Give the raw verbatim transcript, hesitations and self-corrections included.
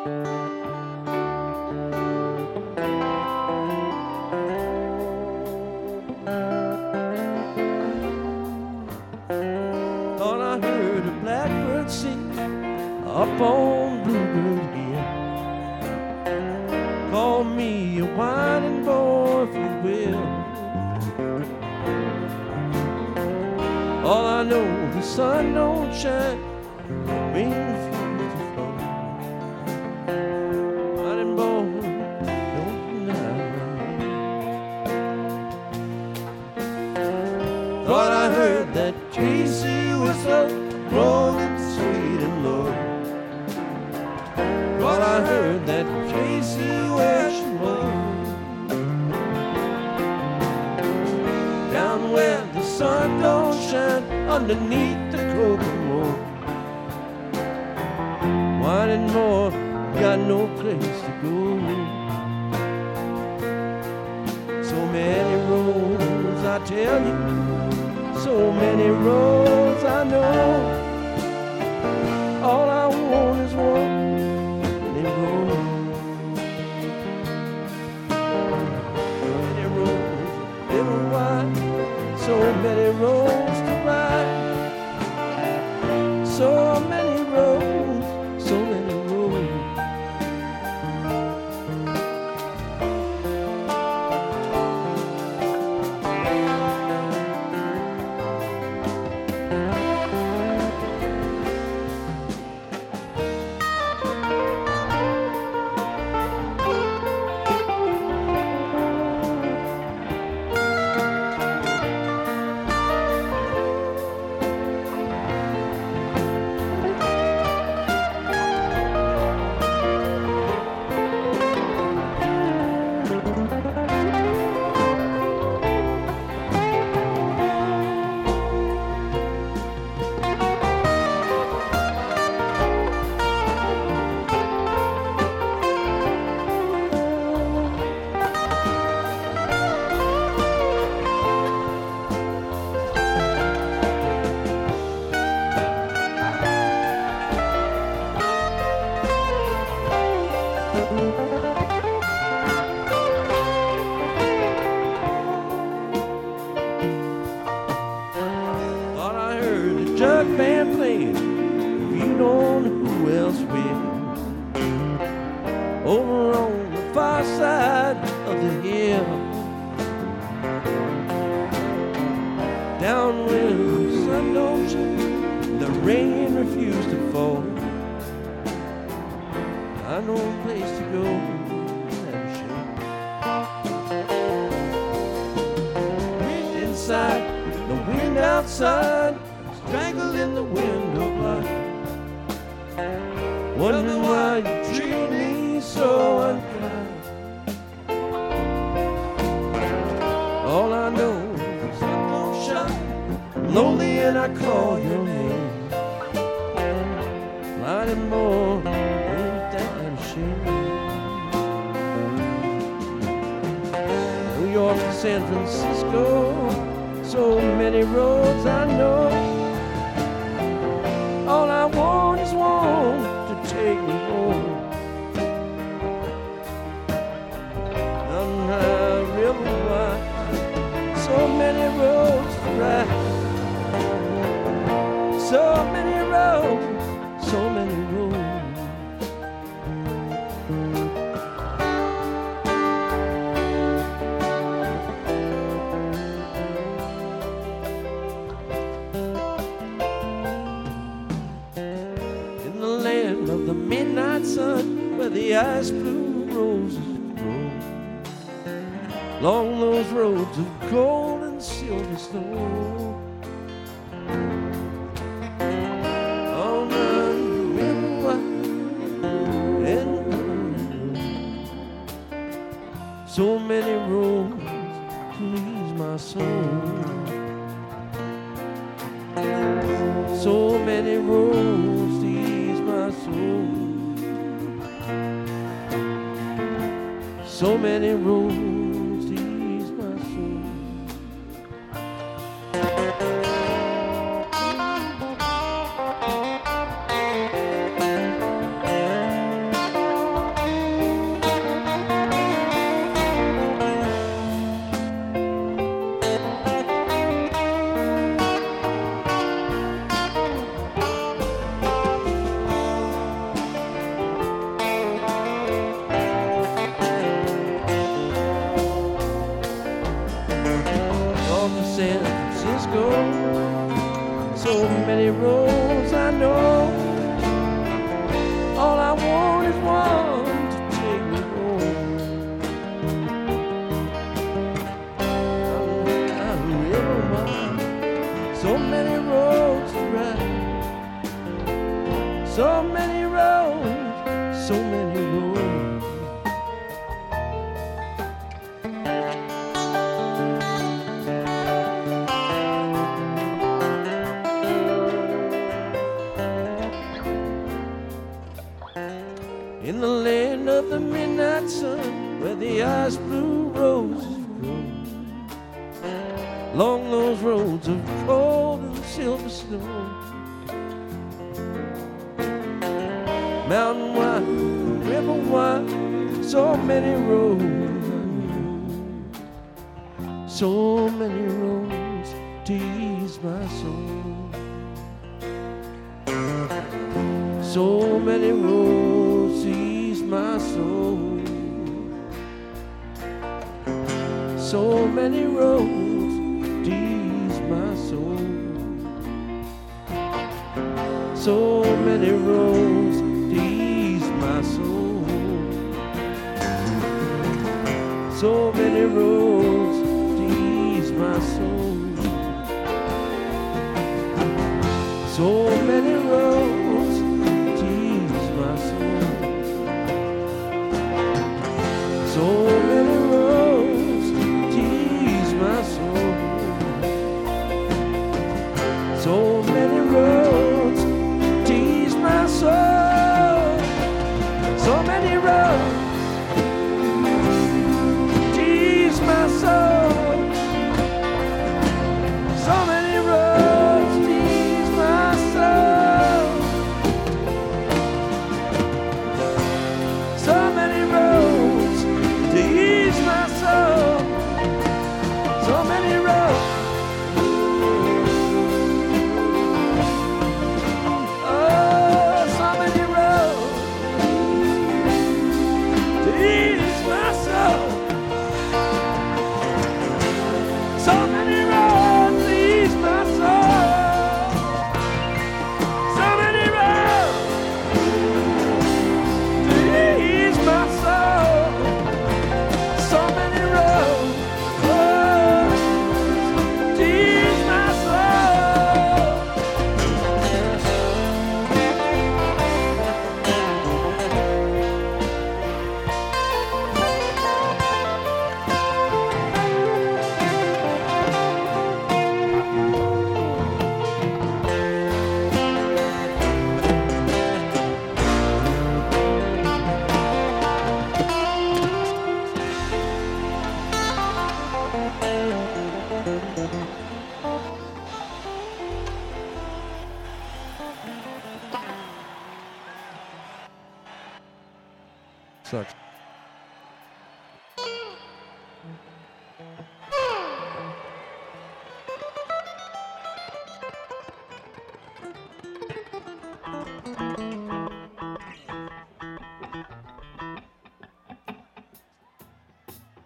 Thought I heard a blackbird sing up on Bluebird Hill. Call me a whining boy if you will. All I know, the sun don't shine, rain refuse to flow. Whining boy, don't deny me. Thought I heard that Casey whistle blowing sweet and low. Thought I heard that Casey where she was, down where the sun don't shine underneath the Kokomo. Whining more, got no place to go. So many roads, I tell you, so many roads I know. All I want is one. So many roads to ride, so many roads, so many roads. Thought I heard the jug band playing, if you don't know who else will. Over on the far side of the hill, down where the sun don't shine, the rain refused to fall. I know a place to go. Wind inside, the wind outside, strangled in the window blind. Wonder why you treat me so unkind. All I know is the sun don't shine, I'm lonely and I call your name. Mighty more, ain't that a shame? New York to San Francisco, so many roads I know. All I want is one to take me home. Down the river wide, so many roads to ride, so many roads, so many roads. Of the midnight sun, where the ice blue roses grow, along those roads of gold and silver snow. On the river wide and wide, so many roads to ease my soul, so many roads to ease my soul, so many roads to ease my soul. so many roads. In the land of the midnight sun, where the ice blue roses grow, along those roads of cold and silver snow, mountain wide, river wide, so many roads I know, so many roads to ease my soul, so many roads to ease my soul, so many roads to ease my soul, so many roads to ease my soul, so many roads to ease my soul, so many roads to ease my soul, so many roads to ease my soul, so many roads to ease my soul, so many roads to ease my soul, so many roads to ease my soul, so many roads to ease my soul, so many roads, oh, so many roads to ease my soul, so many roads to ease my soul, so many roads to ease my soul, so many roads, oh, to ease my soul. Sucks.